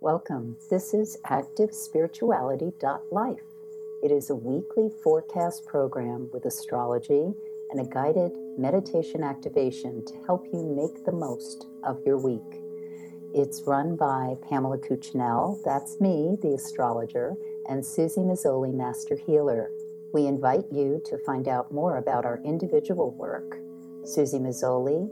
Welcome. This is ActiveSpirituality.life. It is a weekly forecast program with astrology and a guided meditation activation to help you make the most of your week. It's run by Pamela Cuccinell, that's me, the astrologer, and Susie Mazzoli, Master Healer. We invite you to find out more about our individual work. Susie Mazzoli,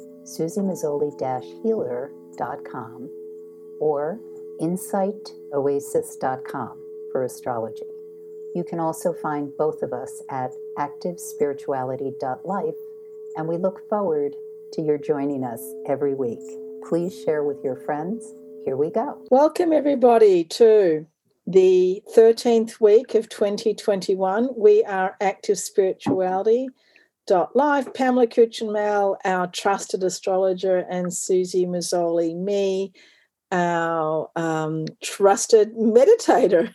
susiemazzoli-healer.com, or insightoasis.com for astrology. You can also find both of us at activespirituality.life, and we look forward to your joining us every week. Please share with your friends. Here we go. Welcome, everybody, to the 13th week of 2021. We are activespirituality.life. Pamela Cuccinell, our trusted astrologer, and Susie Mazzoli, me, our trusted meditator.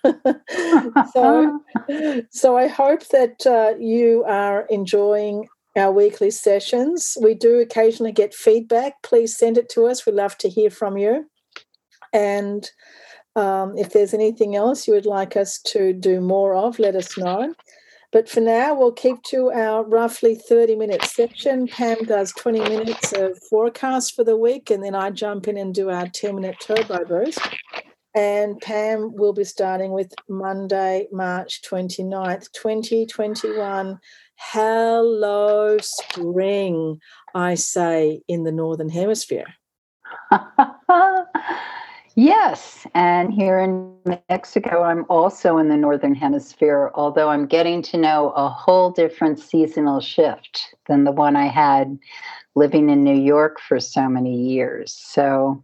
So I hope that you are enjoying our weekly sessions. We do occasionally get feedback. Please send it to us. We'd love to hear from you. And if there's anything else you would like us to do more of, let us know. But for now, we'll keep to our roughly 30-minute section. Pam does 20 minutes of forecast for the week, and then I jump in and do our 10-minute turbo boost. And Pam will be starting with Monday, March 29th, 2021. Hello, spring, I say, in the Northern Hemisphere. Yes, and here in Mexico, I'm also in the Northern Hemisphere, although I'm getting to know a whole different seasonal shift than the one I had living in New York for so many years. So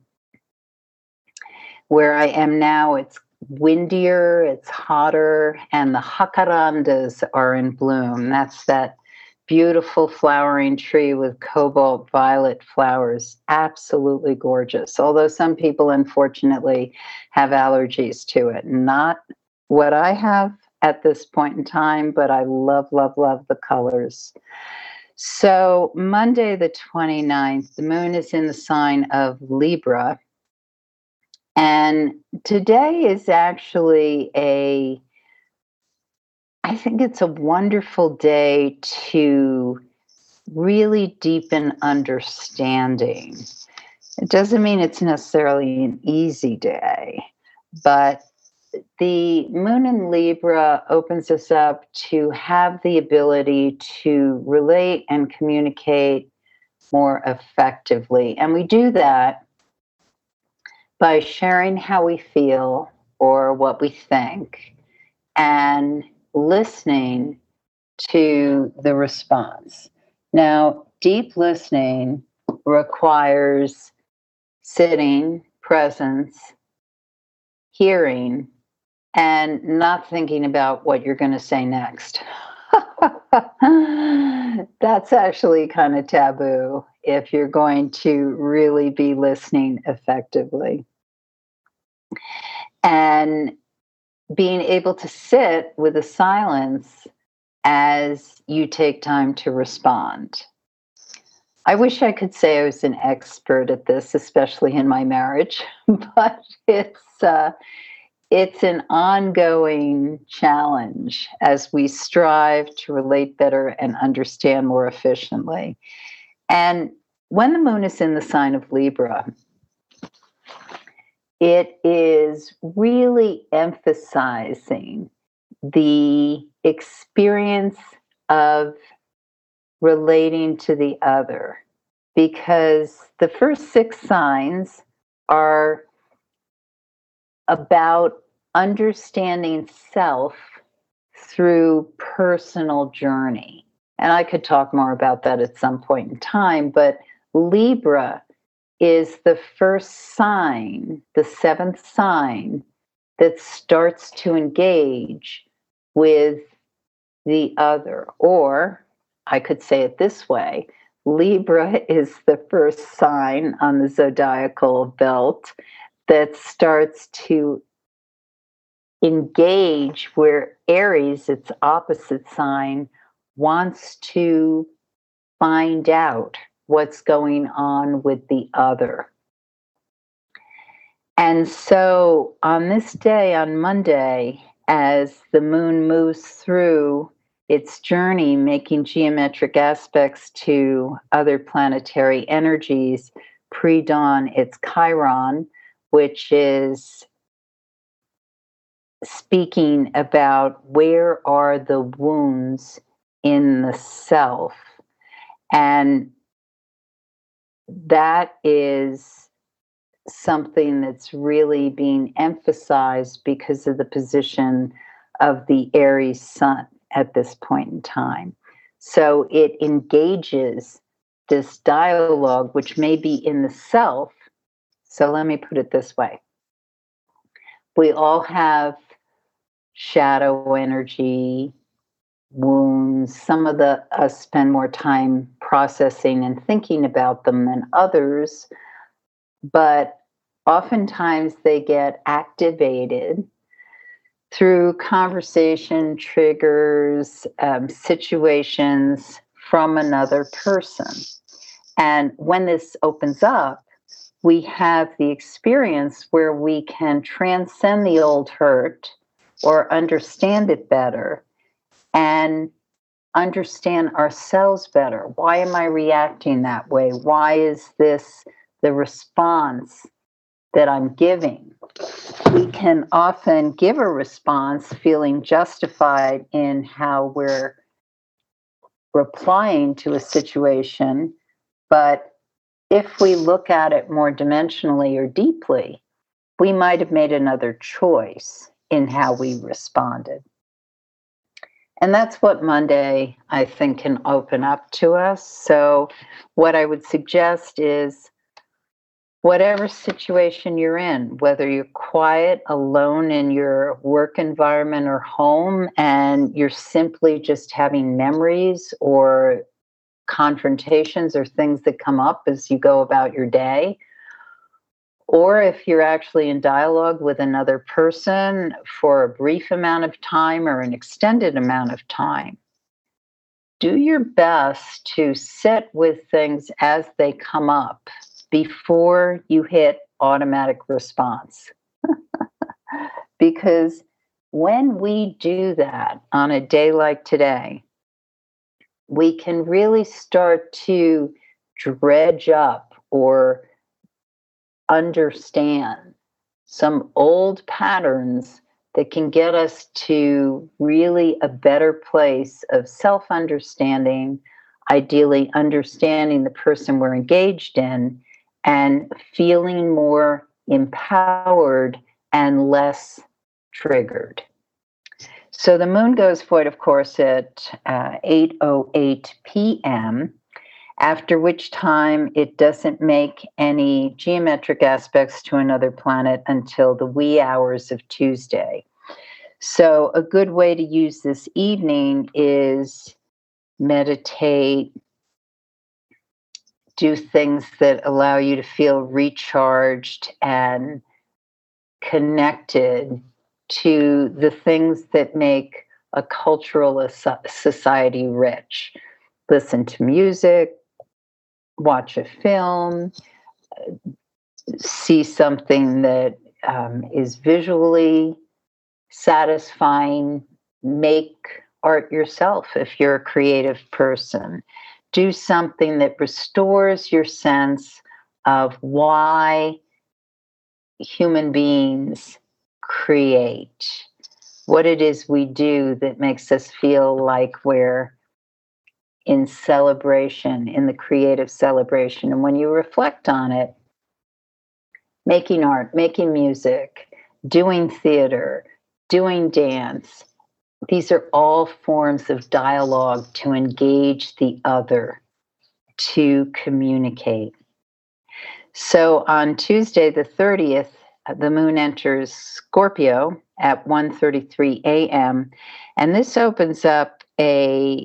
where I am now, it's windier, it's hotter, and the jacarandas are in bloom. That's that beautiful flowering tree with cobalt violet flowers. Absolutely gorgeous. Although some people, unfortunately, have allergies to it. Not what I have at this point in time, but I love, love, love the colors. So Monday the 29th, the moon is in the sign of Libra. And today is actually I think it's a wonderful day to really deepen understanding. It doesn't mean it's necessarily an easy day, but the moon in Libra opens us up to have the ability to relate and communicate more effectively. And we do that by sharing how we feel or what we think and listening to the response. Now, deep listening requires sitting, presence, hearing, and not thinking about what you're going to say next. That's actually kind of taboo if you're going to really be listening effectively. And being able to sit with a silence as you take time to respond. I wish I could say I was an expert at this, especially in my marriage, but it's an ongoing challenge as we strive to relate better and understand more efficiently. And when the moon is in the sign of Libra, it is really emphasizing the experience of relating to the other, because the first 6 signs are about understanding self through personal journey. And I could talk more about that at some point in time, but Libra is the first sign, the 7th sign, that starts to engage with the other. Or I could say it this way: Libra is the first sign on the zodiacal belt that starts to engage where Aries, its opposite sign, wants to find out what's going on with the other. And so on this day, on Monday, as the moon moves through its journey, making geometric aspects to other planetary energies, pre-dawn, it's Chiron, which is speaking about where are the wounds in the self. And that is something that's really being emphasized because of the position of the Aries sun at this point in time. So it engages this dialogue, which may be in the self. So let me put it this way. We all have shadow energy, wounds. Some of us spend more time processing and thinking about them than others, but oftentimes they get activated through conversation, triggers, situations from another person. And when this opens up, we have the experience where we can transcend the old hurt or understand it better and understand ourselves better. Why am I reacting that way? Why is this the response that I'm giving? We can often give a response feeling justified in how we're replying to a situation, but if we look at it more dimensionally or deeply, we might have made another choice in how we responded. And that's what Monday, I think, can open up to us. So, what I would suggest is whatever situation you're in, whether you're quiet, alone in your work environment or home, and you're simply just having memories or confrontations or things that come up as you go about your day, or if you're actually in dialogue with another person for a brief amount of time or an extended amount of time, do your best to sit with things as they come up before you hit automatic response. Because when we do that on a day like today, we can really start to dredge up or understand some old patterns that can get us to really a better place of self-understanding, ideally understanding the person we're engaged in, and feeling more empowered and less triggered. So the moon goes void, of course, at 8:08 p.m., after which time it doesn't make any geometric aspects to another planet until the wee hours of Tuesday. So a good way to use this evening is meditate, do things that allow you to feel recharged and connected to the things that make a cultural society rich. Listen to music, watch a film, see something that is visually satisfying, make art yourself if you're a creative person. Do something that restores your sense of why human beings create, what it is we do that makes us feel like we're in celebration, in the creative celebration. And when you reflect on it, making art, making music, doing theater, doing dance, these are all forms of dialogue to engage the other, to communicate. So on Tuesday, the 30th, the moon enters Scorpio at 1:33 a.m., and this opens up a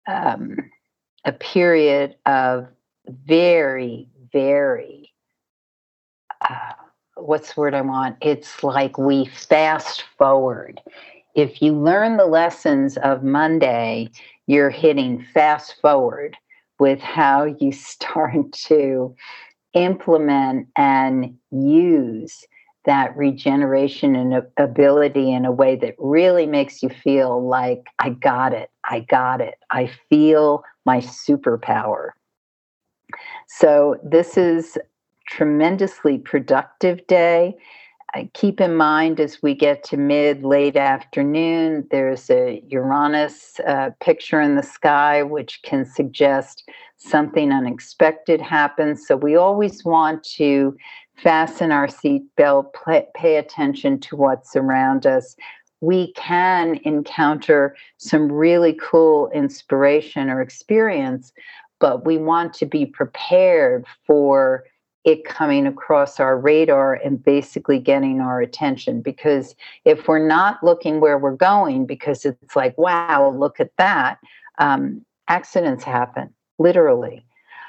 period of very, very, what's the word I want? It's like we fast forward. If you learn the lessons of Monday, you're hitting fast forward with how you start to implement and use that regeneration and ability in a way that really makes you feel like, I got it, I got it. I feel my superpower. So this is tremendously productive day. Keep in mind as we get to late afternoon, there's a Uranus picture in the sky, which can suggest something unexpected happens. So we always want to fasten our seatbelt, pay attention to what's around us. We can encounter some really cool inspiration or experience, but we want to be prepared for it coming across our radar and basically getting our attention. Because if we're not looking where we're going, because it's like, wow, look at that, accidents happen, literally.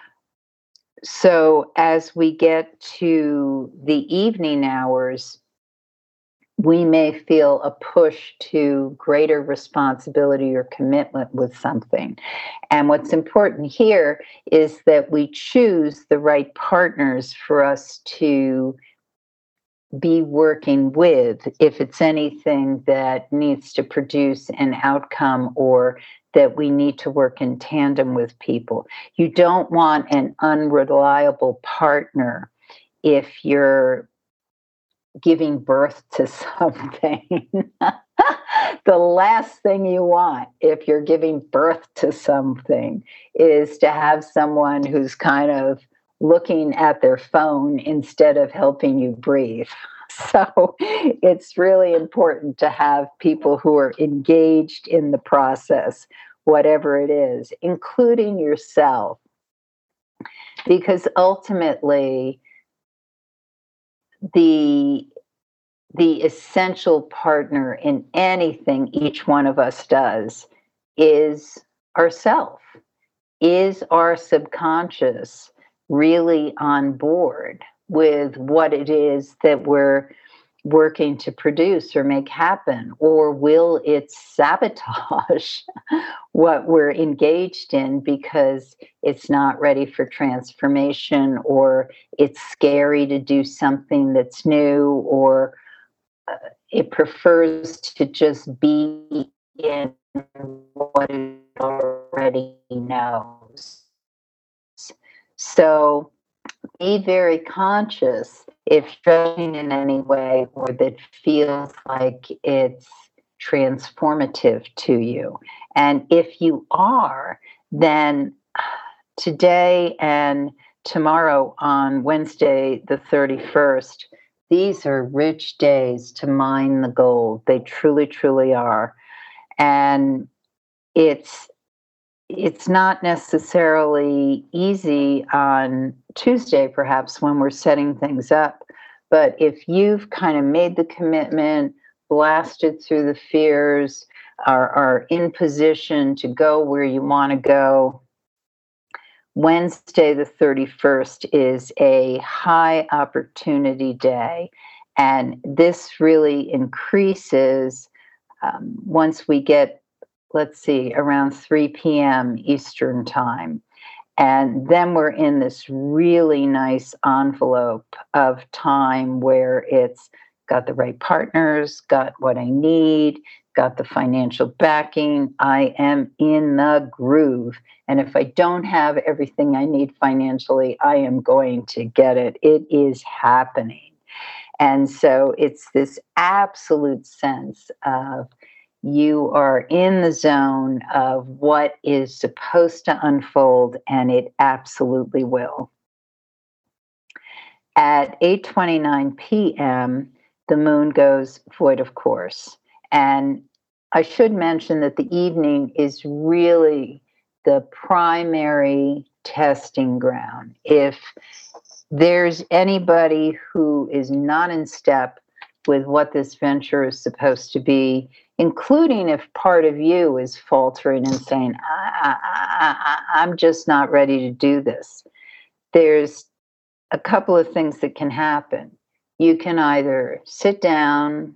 So as we get to the evening hours, we may feel a push to greater responsibility or commitment with something. And what's important here is that we choose the right partners for us to be working with if it's anything that needs to produce an outcome or that we need to work in tandem with people. You don't want an unreliable partner if you're giving birth to something. The last thing you want if you're giving birth to something is to have someone who's kind of looking at their phone instead of helping you breathe. So it's really important to have people who are engaged in the process, whatever it is, including yourself. Because ultimately, the essential partner in anything each one of us does is ourself. Is our subconscious really on board with what it is that we're working to produce or make happen? Or will it sabotage what we're engaged in because it's not ready for transformation, or it's scary to do something that's new, or it prefers to just be in what it already knows. So be very conscious if judging in any way or that feels like it's transformative to you. And if you are, then today and tomorrow on Wednesday, the 31st, these are rich days to mine the gold. They truly, truly are. And it's not necessarily easy on Tuesday, perhaps, when we're setting things up. But if you've kind of made the commitment, blasted through the fears, are in position to go where you want to go, Wednesday, the 31st, is a high opportunity day. And this really increases once we get, let's see, around 3 p.m. Eastern time. And then we're in this really nice envelope of time where it's got the right partners, got what I need, got the financial backing. I am in the groove. And if I don't have everything I need financially, I am going to get it. It is happening. And so it's this absolute sense of you are in the zone of what is supposed to unfold, and it absolutely will. At 8:29 p.m., the moon goes void of course. And I should mention that the evening is really the primary testing ground. If there's anybody who is not in step with what this venture is supposed to be, including if part of you is faltering and saying, I'm just not ready to do this, there's a couple of things that can happen. You can either sit down,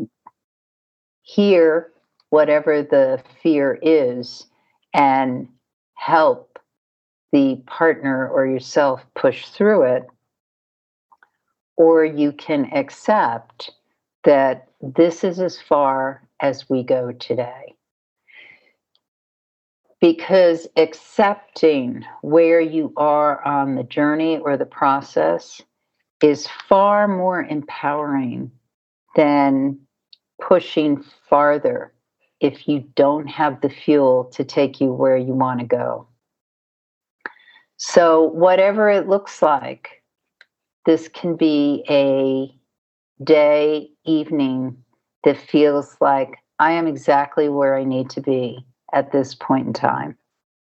hear whatever the fear is, and help the partner or yourself push through it. or you can accept that this is as far as we go today. Because accepting where you are on the journey or the process is far more empowering than pushing farther if you don't have the fuel to take you where you want to go. So, whatever it looks like, this can be a day, evening that feels like I am exactly where I need to be at this point in time.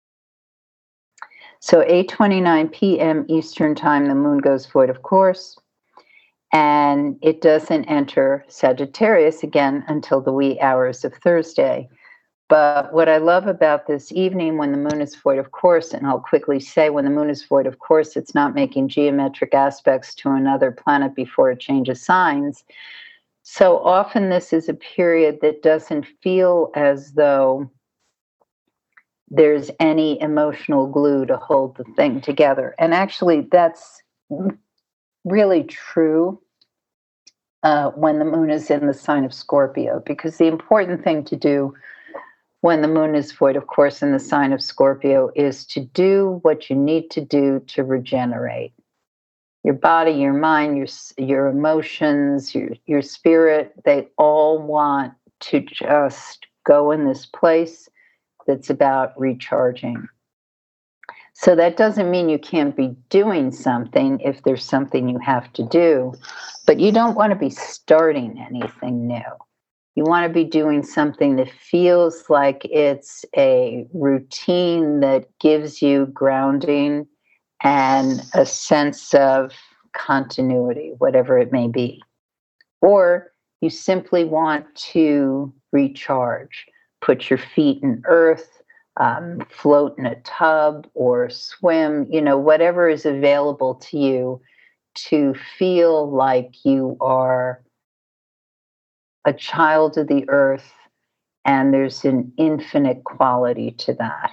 So 8:29 p.m. Eastern Time, the moon goes void, of course, and it doesn't enter Sagittarius again until the wee hours of Thursday. But what I love about this evening when the moon is void, of course, and I'll quickly say when the moon is void, of course, it's not making geometric aspects to another planet before it changes signs. So often this is a period that doesn't feel as though there's any emotional glue to hold the thing together. And actually, that's really true when the moon is in the sign of Scorpio, because the important thing to do when the moon is void, of course, in the sign of Scorpio, is to do what you need to do to regenerate. Your body, your mind, your emotions, your spirit, they all want to just go in this place that's about recharging. So that doesn't mean you can't be doing something if there's something you have to do, but you don't want to be starting anything new. You want to be doing something that feels like it's a routine that gives you grounding and a sense of continuity, whatever it may be. Or you simply want to recharge, put your feet in earth, float in a tub or swim, whatever is available to you to feel like you are a child of the earth, and there's an infinite quality to that.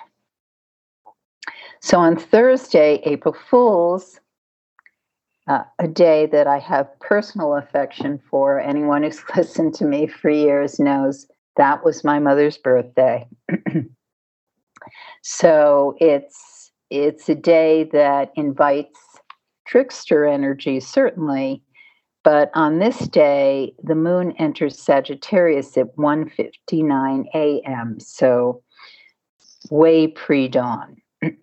So on Thursday, April Fool's, a day that I have personal affection for, anyone who's listened to me for years knows that was my mother's birthday. So it's a day that invites trickster energy, certainly. But on this day, the moon enters Sagittarius at 1:59 a.m., so way pre-dawn.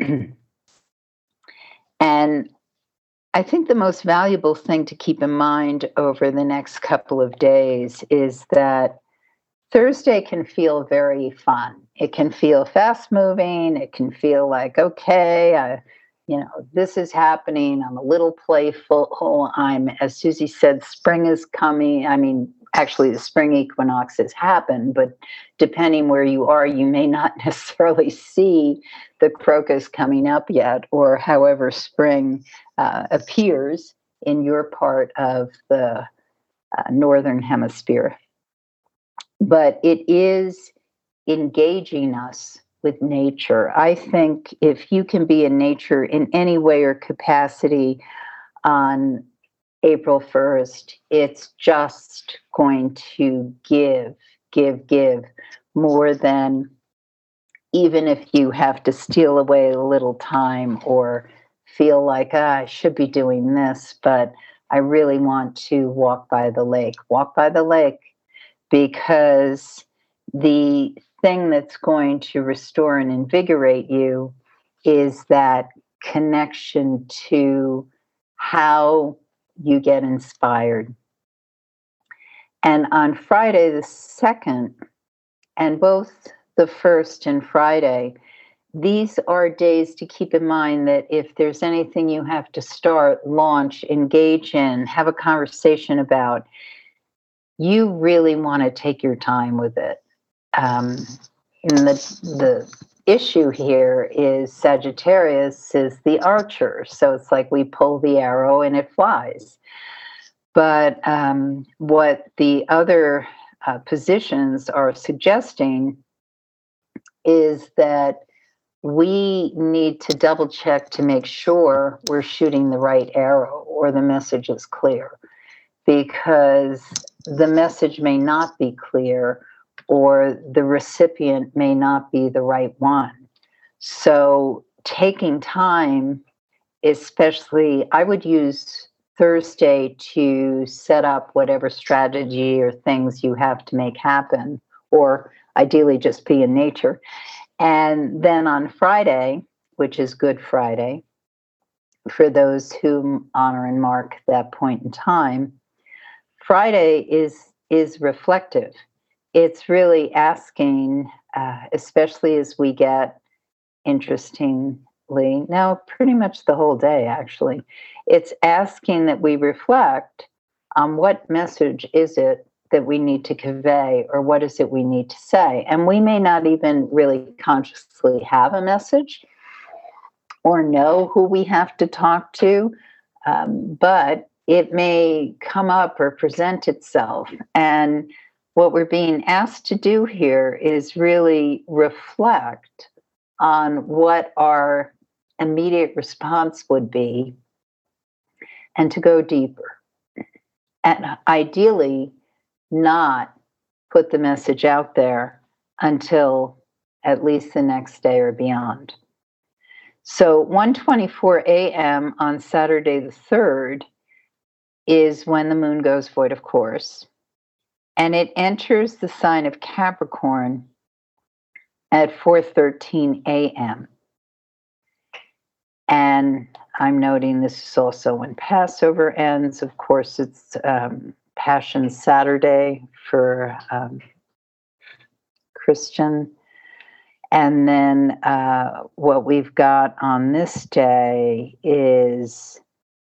And I think the most valuable thing to keep in mind over the next couple of days is that Thursday can feel very fun. It can feel fast moving. It can feel like, okay, this is happening. I'm a little playful. As Susie said, spring is coming. I mean, actually, the spring equinox has happened, but depending where you are, you may not necessarily see the crocus coming up yet, or however spring appears in your part of the northern hemisphere. But it is engaging us with nature. I think if you can be in nature in any way or capacity on April 1st, it's just going to give more than even if you have to steal away a little time or feel like, I should be doing this, but I really want to walk by the lake. Walk by the lake, because the thing that's going to restore and invigorate you is that connection to how you get inspired. And on Friday the 2nd, and both the 1st and Friday, these are days to keep in mind that if there's anything you have to start, launch, engage in, have a conversation about, you really want to take your time with it. And the issue here is Sagittarius is the archer. So it's like we pull the arrow and it flies. But what the other positions are suggesting is that we need to double check to make sure we're shooting the right arrow or the message is clear, because the message may not be clear or the recipient may not be the right one. So taking time, especially, I would use Thursday to set up whatever strategy or things you have to make happen, or ideally just be in nature. And then on Friday, which is Good Friday, for those who honor and mark that point in time, Friday is reflective. It's really asking, especially as we get, interestingly, now pretty much the whole day actually, it's asking that we reflect on what message is it that we need to convey, or what is it we need to say. And we may not even really consciously have a message or know who we have to talk to, but it may come up or present itself. And what we're being asked to do here is really reflect on what our immediate response would be and to go deeper. And ideally, not put the message out there until at least the next day or beyond. So 1:24 a.m. on Saturday the 3rd is when the moon goes void, of course, and it enters the sign of Capricorn at 4:13 a.m. And I'm noting this is also when Passover ends. Of course, it's Passion Saturday for Christian. And then what we've got on this day is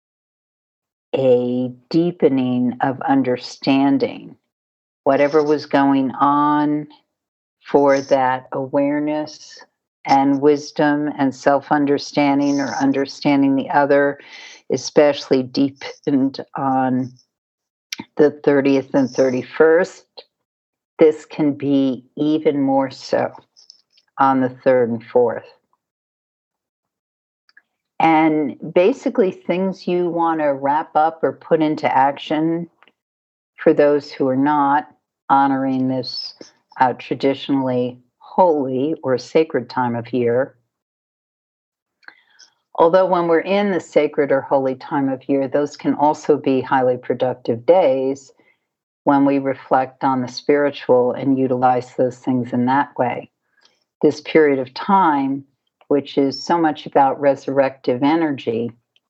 a deepening of understanding. Whatever was going on, for that awareness and wisdom and self-understanding, or understanding the other, especially deepened on the 30th and 31st. This can be even more so on the 3rd and 4th. And basically things you want to wrap up or put into action for those who are not honoring this traditionally holy or sacred time of year. Although when we're in the sacred or holy time of year, those can also be highly productive days when we reflect on the spiritual and utilize those things in that way. This period of time, which is so much about resurrective energy,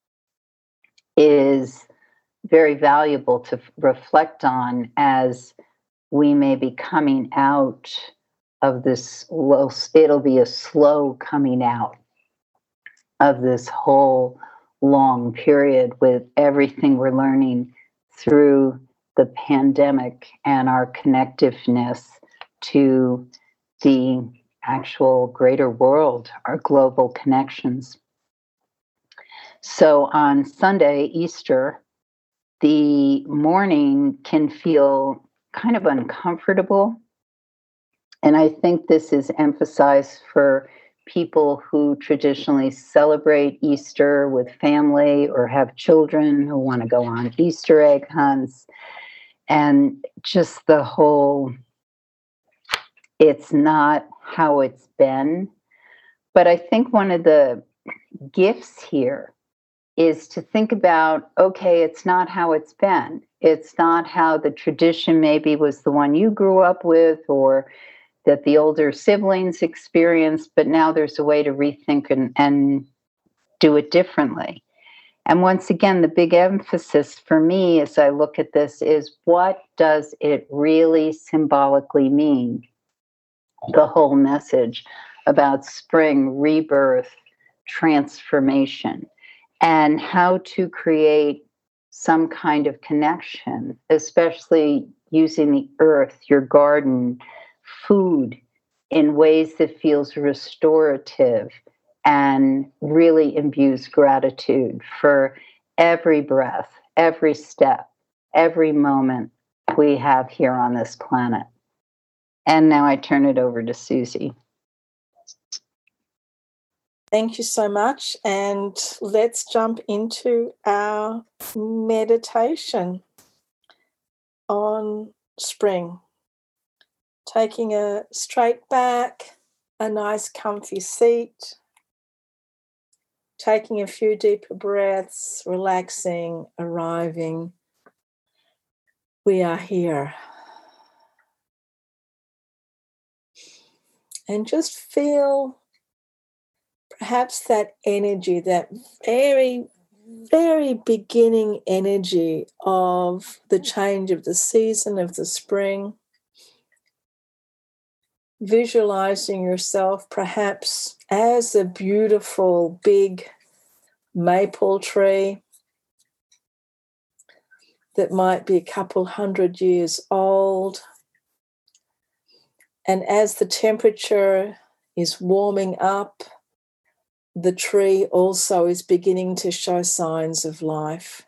is very valuable to reflect on as we may be coming out of this, it'll be a slow coming out of this whole long period with everything we're learning through the pandemic and our connectiveness to the actual greater world, our global connections. So on Sunday, Easter, the morning can feel kind of uncomfortable. And I think this is emphasized for people who traditionally celebrate Easter with family or have children who want to go on Easter egg hunts. And just the whole, it's not how it's been. But I think one of the gifts here is to think about, okay, it's not how it's been. It's not how the tradition maybe was the one you grew up with, or that the older siblings experienced, but now there's a way to rethink and do it differently. And once again, the big emphasis for me as I look at this is, what does it really symbolically mean? The whole message about spring, rebirth, transformation, and how to create some kind of connection, especially using the earth, your garden, food, in ways that feels restorative and really imbues gratitude for every breath, every step, every moment we have here on this planet. And now I turn it over to Susie. Thank you so much. And let's jump into our meditation on spring. Taking a straight back, a nice comfy seat, taking a few deeper breaths, relaxing, arriving. We are here. And just feel perhaps that energy, that very, very beginning energy of the change of the season of the spring. Visualizing yourself perhaps as a beautiful big maple tree that might be a couple 100 years old. And as the temperature is warming up, the tree also is beginning to show signs of life.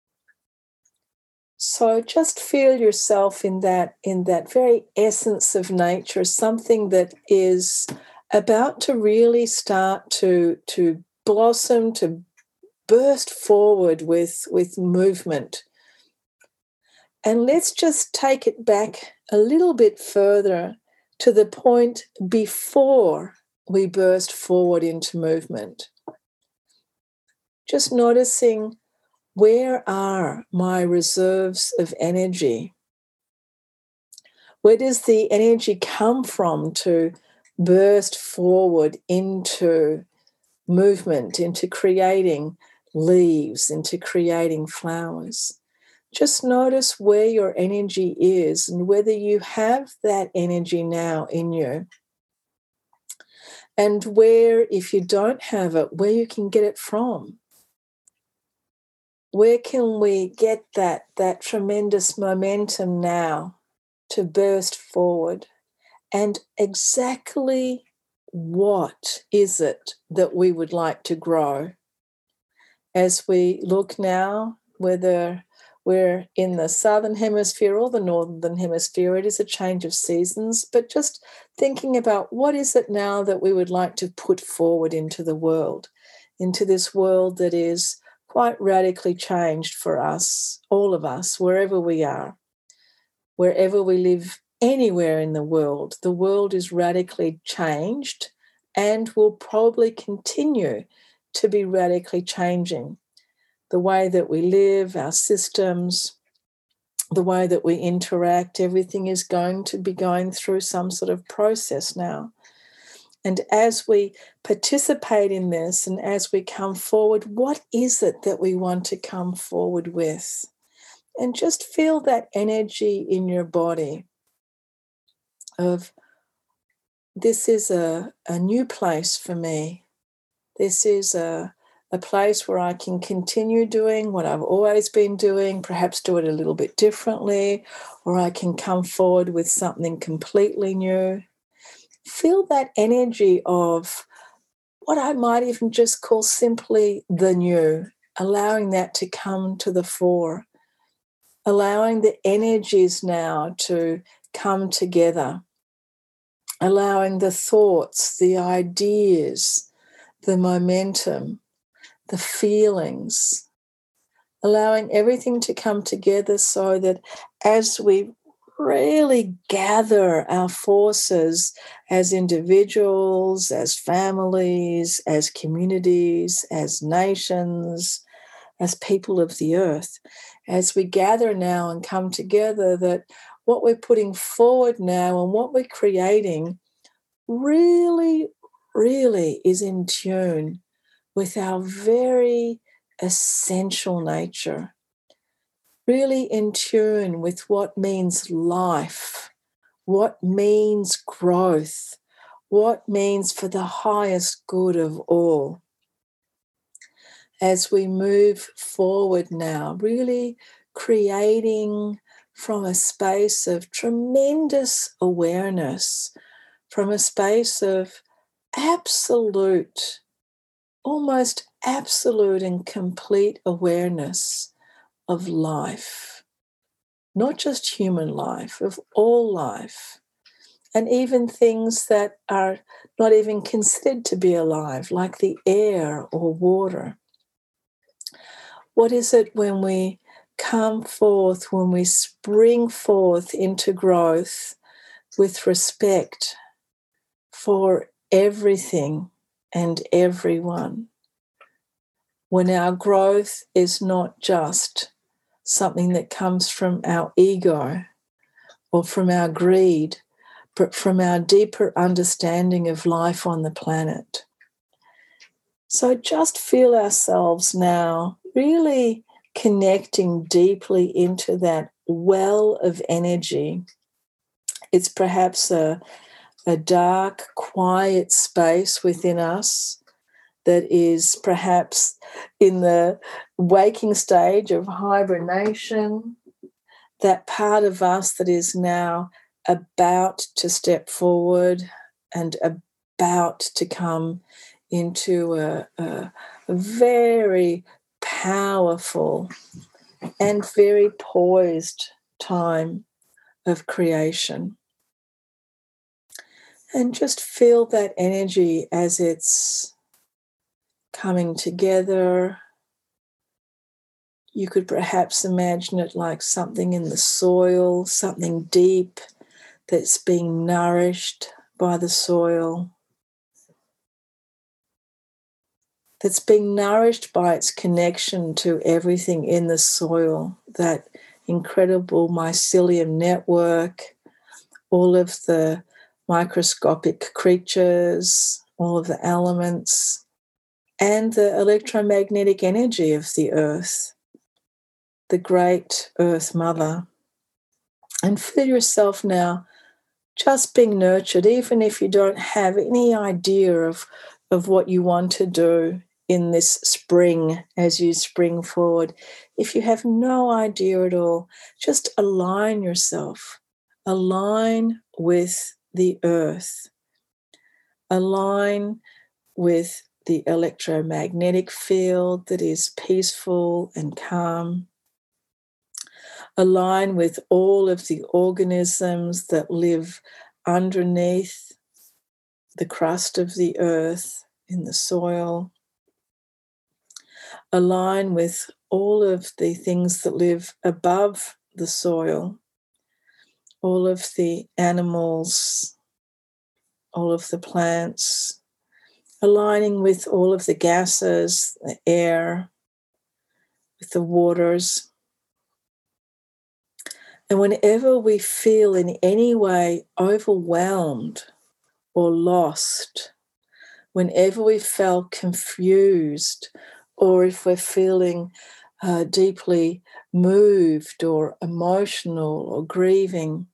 So just feel yourself in that very essence of nature, something that is about to really start to blossom, to burst forward with movement. And let's just take it back a little bit further to the point before we burst forward into movement. Just noticing, where are my reserves of energy? Where does the energy come from to burst forward into movement, into creating leaves, into creating flowers? Just notice where your energy is and whether you have that energy now in you. And where, if you don't have it, where you can get it from. Where can we get that tremendous momentum now to burst forward? And exactly what is it that we would like to grow? As we look now, whether we're in the southern hemisphere or the northern hemisphere, it is a change of seasons, but just thinking about what is it now that we would like to put forward into the world, into this world that is quite radically changed for us, all of us, wherever we are, wherever we live, anywhere in the world is radically changed and will probably continue to be radically changing. The way that we live, our systems, the way that we interact, everything is going to be going through some sort of process now. And as we participate in this and as we come forward, what is it that we want to come forward with? And just feel that energy in your body of, this is a new place for me. This is a place where I can continue doing what I've always been doing, perhaps do it a little bit differently, or I can come forward with something completely new. Feel that energy of what I might even just call simply the new, allowing that to come to the fore, allowing the energies now to come together, allowing the thoughts, the ideas, the momentum, the feelings, allowing everything to come together so that as we really gather our forces as individuals, as families, as communities, as nations, as people of the earth, as we gather now and come together, that what we're putting forward now and what we're creating really, really is in tune with our very essential nature, really in tune with what means life, what means growth, what means for the highest good of all. As we move forward now, really creating from a space of tremendous awareness, from a space of absolute, almost absolute and complete awareness of life, not just human life, of all life, and even things that are not even considered to be alive, like the air or water. What is it when we come forth, when we spring forth into growth with respect for everything and everyone? When our growth is not just something that comes from our ego or from our greed, but from our deeper understanding of life on the planet. So just feel ourselves now really connecting deeply into that well of energy. It's perhaps a dark, quiet space within us that is perhaps in the waking stage of hibernation, that part of us that is now about to step forward and about to come into a very powerful and very poised time of creation. And just feel that energy as it's coming together. You could perhaps imagine it like something in the soil, something deep that's being nourished by the soil, that's being nourished by its connection to everything in the soil, that incredible mycelium network, all of the microscopic creatures, all of the elements, and the electromagnetic energy of the earth, the great Earth Mother. And feel yourself now just being nurtured, even if you don't have any idea of what you want to do in this spring as you spring forward. If you have no idea at all, just align yourself. Align with the earth. Align with the electromagnetic field that is peaceful and calm. Align with all of the organisms that live underneath the crust of the earth, in the soil. Align with all of the things that live above the soil, all of the animals, all of the plants, aligning with all of the gases, the air, with the waters. And whenever we feel in any way overwhelmed or lost, whenever we felt confused, or if we're feeling deeply moved or emotional or grieving,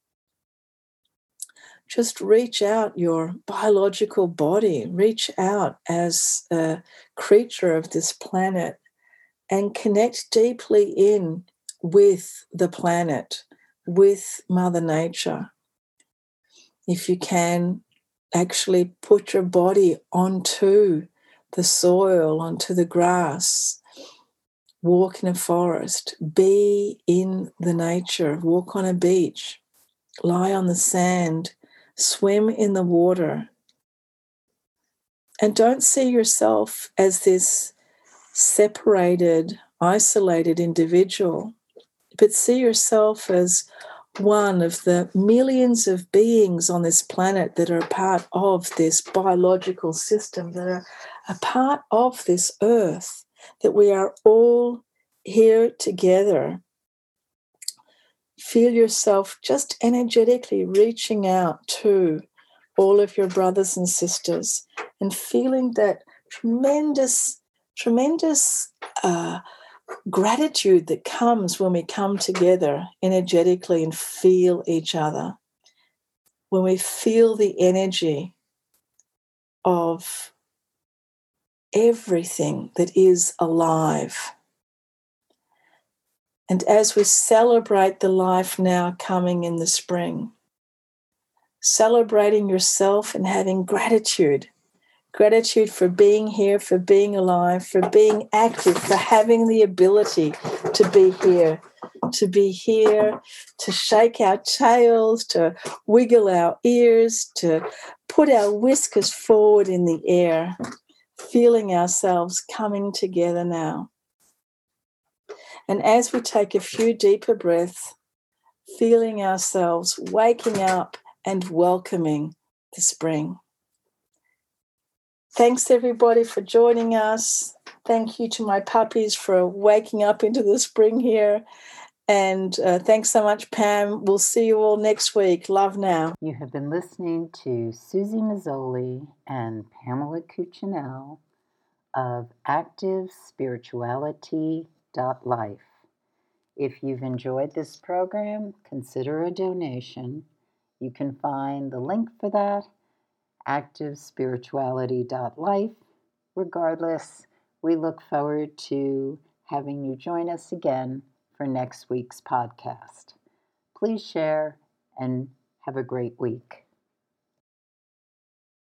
just reach out your biological body, reach out as a creature of this planet and connect deeply in with the planet, with Mother Nature. If you can, actually put your body onto the soil, onto the grass, walk in a forest, be in the nature, walk on a beach, lie on the sand, swim in the water. And don't see yourself as this separated, isolated individual, but see yourself as one of the millions of beings on this planet that are part of this biological system, that are a part of this earth, that we are all here together. Feel yourself just energetically reaching out to all of your brothers and sisters and feeling that tremendous gratitude that comes when we come together energetically and feel each other, when we feel the energy of everything that is alive. And as we celebrate the life now coming in the spring, celebrating yourself and having gratitude for being here, for being alive, for being active, for having the ability to be here, to be here, to shake our tails, to wiggle our ears, to put our whiskers forward in the air, feeling ourselves coming together now. And as we take a few deeper breaths, feeling ourselves waking up and welcoming the spring. Thanks, everybody, for joining us. Thank you to my puppies for waking up into the spring here. And thanks so much, Pam. We'll see you all next week. Love now. You have been listening to Susie Mazzoli and Pamela Cuccinell of ActiveSpirituality.life. If you've enjoyed this program, consider a donation. You can find the link for that, ActiveSpirituality.life. Regardless, we look forward to having you join us again for next week's podcast. Please share and have a great week.